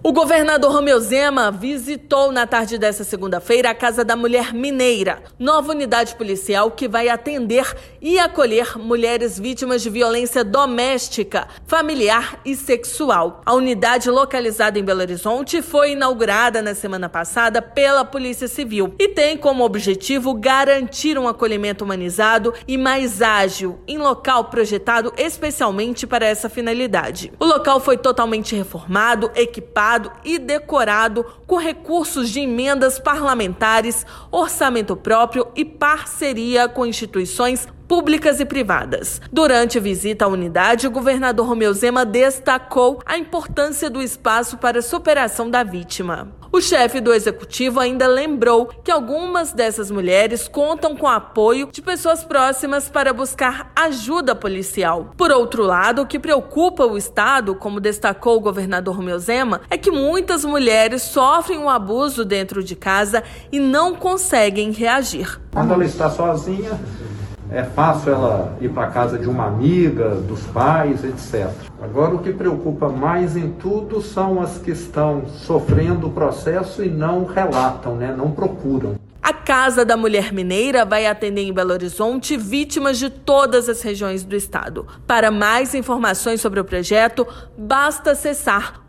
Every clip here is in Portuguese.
O governador Romeu Zema visitou na tarde desta segunda-feira a Casa da Mulher Mineira, nova unidade policial que vai atender e acolher mulheres vítimas de violência doméstica, familiar e sexual. A unidade, localizada em Belo Horizonte, foi inaugurada na semana passada pela Polícia Civil e tem como objetivo garantir um acolhimento humanizado e mais ágil em local projetado especialmente para essa finalidade. O local foi totalmente reformado, equipado e decorado com recursos de emendas parlamentares, orçamento próprio e parceria com instituições públicas e privadas. Durante a visita à unidade, o governador Romeu Zema destacou a importância do espaço para a superação da vítima. O chefe do executivo ainda lembrou que algumas dessas mulheres contam com o apoio de pessoas próximas para buscar ajuda policial. Por outro lado, o que preocupa o Estado, como destacou o governador Romeu Zema, é que muitas mulheres sofrem um abuso dentro de casa e não conseguem reagir. Quando ela está sozinha, é fácil ela ir para a casa de uma amiga, dos pais, etc. Agora, o que preocupa mais em tudo são as que estão sofrendo o processo e não relatam, não procuram. A Casa da Mulher Mineira vai atender em Belo Horizonte vítimas de todas as regiões do estado. Para mais informações sobre o projeto, basta acessar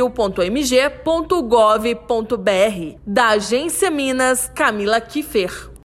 policiacivil.mg.gov.br. Da Agência Minas, Camila Kiffer.